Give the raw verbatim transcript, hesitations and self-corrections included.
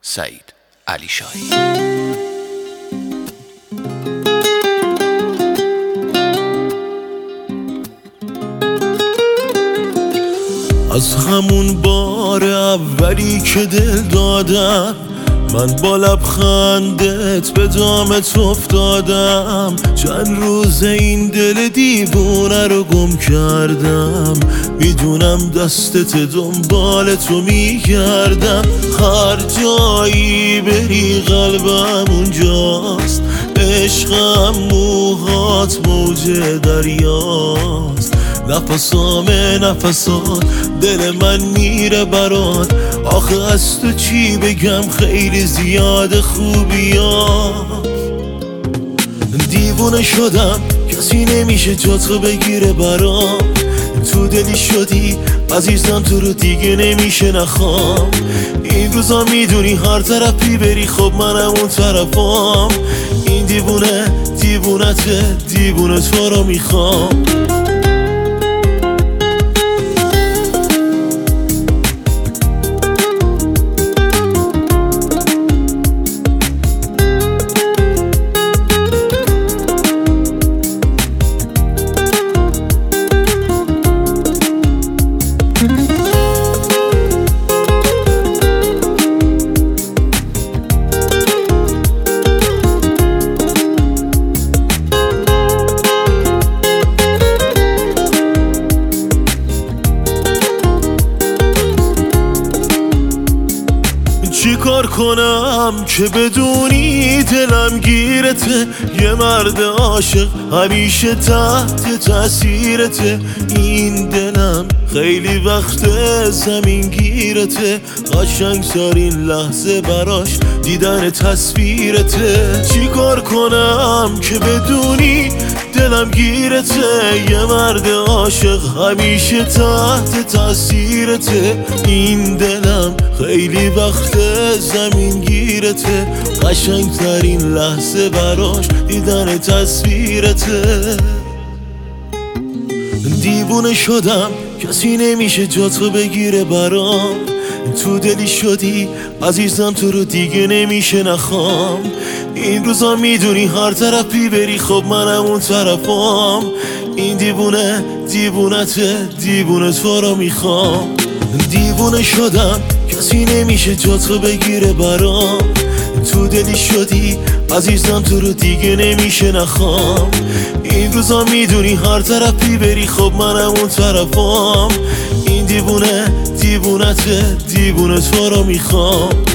سعید علیشایی. از همون بار اولی که دل دادم، من با لبخندت به دامت افتادم. چند روز این دل دیوونه رو گم کردم، میدونم دستت دنبال تو میگردم. هر جایی بری قلبم اونجاست، عشقم موهات موج دریاست. نفسام نفسات دل من میره برات، آخه از تو چی بگم خیلی زیاد خوبیات. دیوونه شدم کسی نمیشه جاتو بگیره برام، تو دلی شدی عزیزم تو رو دیگه نمیشه نخوام. این روزا میدونی هر طرفی بری خب منم اون طرفام. این دیوونه دیوونته دیوونه تو رو میخوام. چی کار کنم که بدونی دلم گیرته؟ یه مرد عاشق همیشه تحت تاثیرته. این دلم خیلی وقت زمین گیرته، قشنگ ترین لحظه براش دیدن تصویرته. چی کار کنم که بدونی دلم گیرته؟ یه مرد عاشق همیشه تحت تاثیرته. این دلم خیلی وقت زمین گیرته، قشنگ ترین لحظه براش دیدن تصویرته. دیوونه شدم کسی نمیشه جاتو بگیره برام، تو دلی شدی عزیزم تو رو دیگه نمیشه نخوام. این روزا میدونی هر طرفی بری خب منم اون طرفام. این دیوونه دیوونته دیوونه تو رو میخوام. دیوونه شدم کسی نمیشه جاتو بگیره برام، تو دلی شدی عزیزم تو رو دیگه نمیشه نخوام. این روزا میدونی هر طرفی بری خب منم اون طرفام. این دیوونه دیوونته دیوونه تو رو میخوام.